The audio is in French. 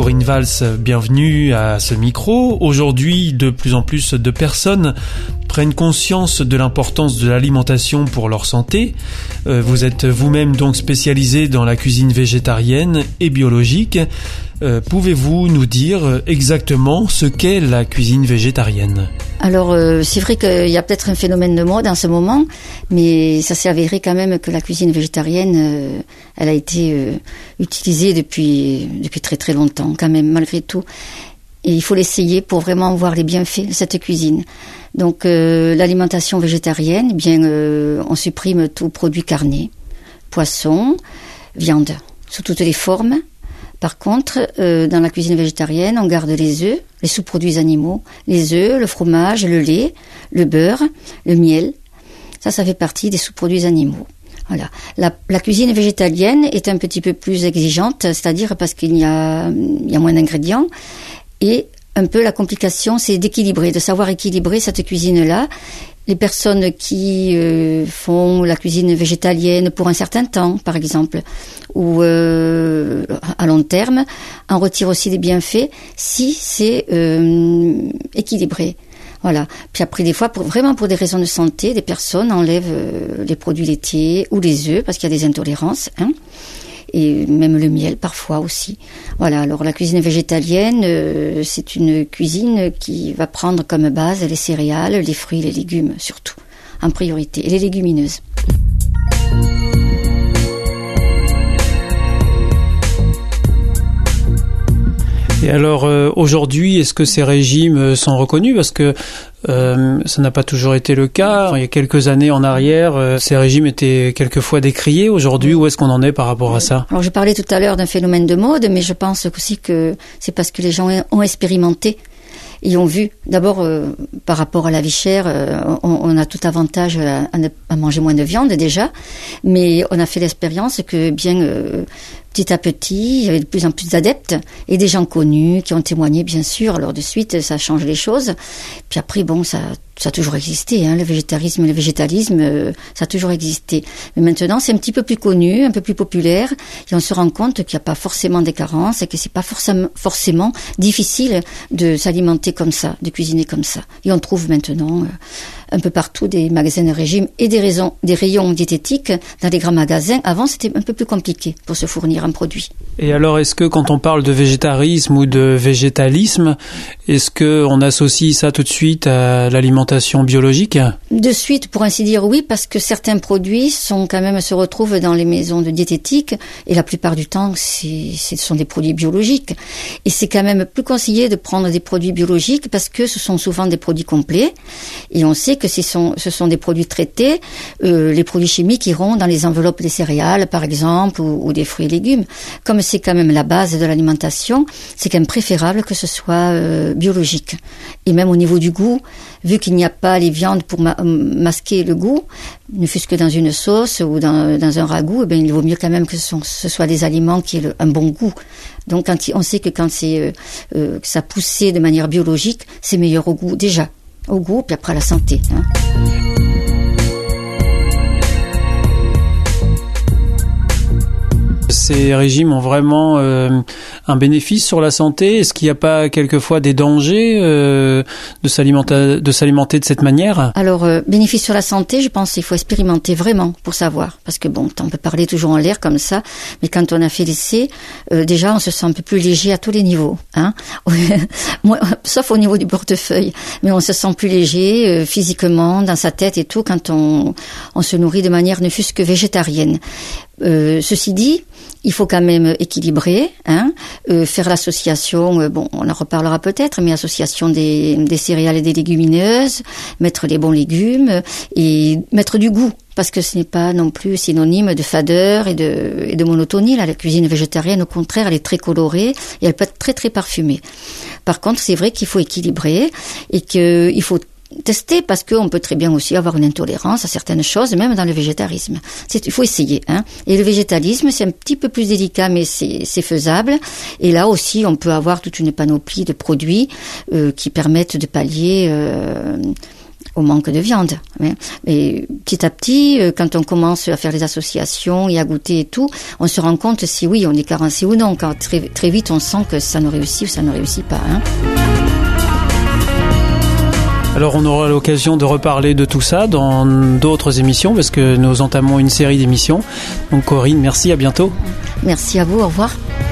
Corinne Valls, bienvenue à ce micro. Aujourd'hui, de plus en plus de personnes prennent conscience de l'importance de l'alimentation pour leur santé. Vous êtes vous-même donc spécialisée dans la cuisine végétarienne et biologique. Pouvez-vous nous dire exactement ce qu'est la cuisine végétarienne ? Alors, c'est vrai qu'il y a peut-être un phénomène de mode en ce moment, mais ça s'est avéré quand même que la cuisine végétarienne, elle a été utilisée depuis très très longtemps, quand même, malgré tout. Et il faut l'essayer pour vraiment voir les bienfaits de cette cuisine. Donc, l'alimentation végétarienne, eh bien, on supprime tout produit carné, poisson, viande, sous toutes les formes. Par contre, dans la cuisine végétarienne, on garde les œufs, les sous-produits animaux, les œufs, le fromage, le lait, le beurre, le miel. Ça fait partie des sous-produits animaux. Voilà. La cuisine végétalienne est un petit peu plus exigeante, c'est-à-dire parce qu'il y a moins d'ingrédients. Et un peu la complication, c'est d'équilibrer, de savoir équilibrer cette cuisine-là. Les personnes qui font la cuisine végétalienne pour un certain temps, par exemple, ou à long terme, en retirent aussi des bienfaits si c'est équilibré. Voilà. Puis après, des fois, pour des raisons de santé, des personnes enlèvent les produits laitiers ou les œufs parce qu'il y a des intolérances, hein. Et même le miel parfois aussi. Voilà, alors la cuisine végétalienne, c'est une cuisine qui va prendre comme base les céréales, les fruits, les légumes surtout, en priorité, et les légumineuses. Et alors aujourd'hui, est-ce que ces régimes sont reconnus ? Parce que ça n'a pas toujours été le cas. Il y a quelques années en arrière, ces régimes étaient quelquefois décriés. Aujourd'hui, où est-ce qu'on en est par rapport à ça ? Alors je parlais tout à l'heure d'un phénomène de mode, mais je pense aussi que c'est parce que les gens ont expérimenté. Ils ont vu, d'abord, par rapport à la vie chère, on a tout avantage à manger moins de viande déjà, mais on a fait l'expérience que bien petit à petit, il y avait de plus en plus d'adeptes et des gens connus qui ont témoigné, bien sûr. Alors de suite, ça change les choses. Puis après, bon, ça a toujours existé, hein, le végétarisme et le végétalisme, ça a toujours existé. Mais maintenant, c'est un petit peu plus connu, un peu plus populaire, et on se rend compte qu'il n'y a pas forcément des carences et que c'est pas forcément difficile de s'alimenter comme ça, de cuisiner comme ça. Et on trouve maintenant un peu partout des magasins de régime et des rayons diététiques dans les grands magasins. Avant, c'était un peu plus compliqué pour se fournir un produit. Et alors, est-ce que quand on parle de végétarisme ou de végétalisme, est-ce qu'on associe ça tout de suite à l'alimentation biologique ? De suite, pour ainsi dire, oui, parce que certains produits se retrouvent dans les maisons de diététique, et la plupart du temps, ce sont des produits biologiques. Et c'est quand même plus conseillé de prendre des produits biologiques parce que ce sont souvent des produits complets, et on sait que ce sont des produits traités. Les produits chimiques iront dans les enveloppes des céréales, par exemple, ou des fruits et légumes. Comme c'est quand même la base de l'alimentation, c'est quand même préférable que ce soit biologique. Et même au niveau du goût, vu qu'il n'y a pas les viandes pour masquer le goût, ne fût-ce que dans une sauce ou dans un ragoût, il vaut mieux quand même que ce soit des aliments qui aient un bon goût. Donc on sait que quand c'est que ça poussé de manière biologique, c'est meilleur au goût déjà. Au goût, puis après à la santé. Hein. Ces régimes ont vraiment un bénéfice sur la santé ? Est-ce qu'il n'y a pas quelquefois des dangers de s'alimenter de cette manière ? Alors, bénéfice sur la santé, je pense qu'il faut expérimenter vraiment pour savoir. Parce que bon, on peut parler toujours en l'air comme ça, mais quand on a fait l'essai, déjà on se sent un peu plus léger à tous les niveaux. Hein. Sauf au niveau du portefeuille. Mais on se sent plus léger physiquement, dans sa tête et tout, quand on se nourrit de manière ne fût-ce que végétarienne. Ceci dit, il faut quand même équilibrer, hein, faire l'association, on en reparlera peut-être, mais association des céréales et des légumineuses, mettre les bons légumes et mettre du goût, parce que ce n'est pas non plus synonyme de fadeur et de monotonie. Là, la cuisine végétarienne, au contraire, elle est très colorée et elle peut être très très parfumée. Par contre, c'est vrai qu'il faut équilibrer et qu'il faut tester, parce qu'on peut très bien aussi avoir une intolérance à certaines choses, même dans le végétarisme. Il faut essayer, hein. Et le végétalisme, c'est un petit peu plus délicat, mais c'est faisable. Et là aussi, on peut avoir toute une panoplie de produits qui permettent de pallier au manque de viande. Et petit à petit, quand on commence à faire les associations et à goûter et tout, on se rend compte si oui, on est carencé ou non. Quand très vite, on sent que ça ne réussit ou ça ne réussit pas. Alors on aura l'occasion de reparler de tout ça dans d'autres émissions parce que nous entamons une série d'émissions. Donc Corinne, merci, à bientôt. Merci à vous, au revoir.